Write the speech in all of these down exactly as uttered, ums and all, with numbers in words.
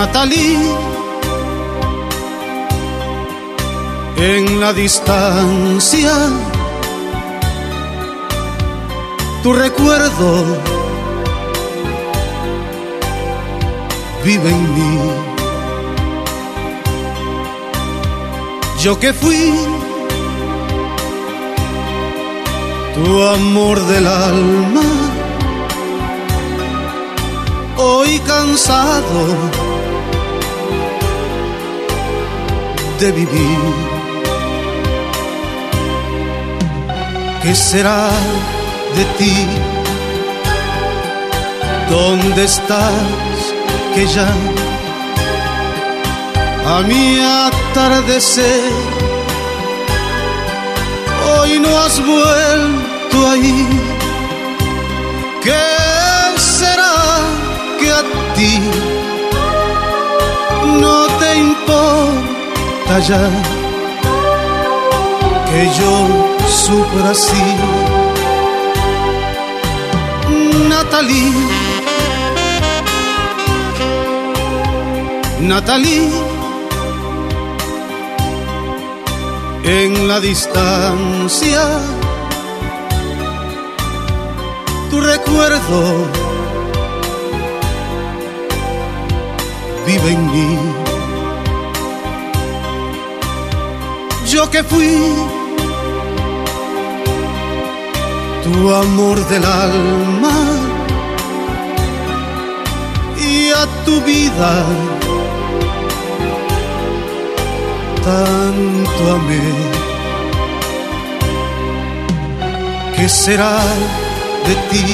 Natalie, en la distancia, tu recuerdo vive en mí. Yo que fui tu amor del alma, hoy cansado de vivir. ¿Qué será de ti? ¿Dónde estás? Que ya a mi atardecer hoy no has vuelto ahí. ¿Qué será que a ti no te importa ya que yo sufra así? Natalie, Natalie, en la distancia, tu recuerdo vive en mí. Yo que fui tu amor del alma y a tu vida tanto amé. ¿Qué será de ti?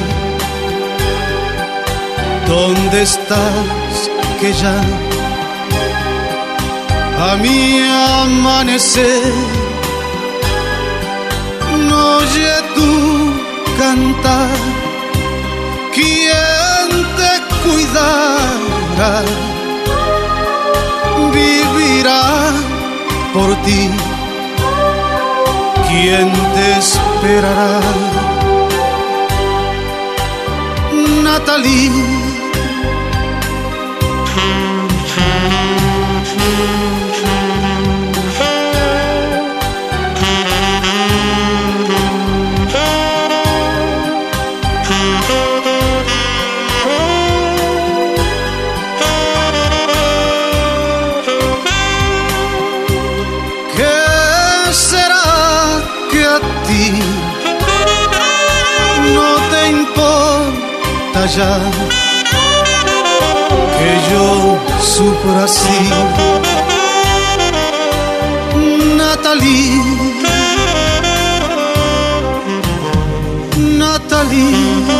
¿Dónde estás? Que ya a mi amanecer no oye tu cantar. ¿Quién te cuidará? Vivirá por ti. ¿Quién te esperará? Natalie, no te importa ya que yo sufra así. Natalie, Natalie.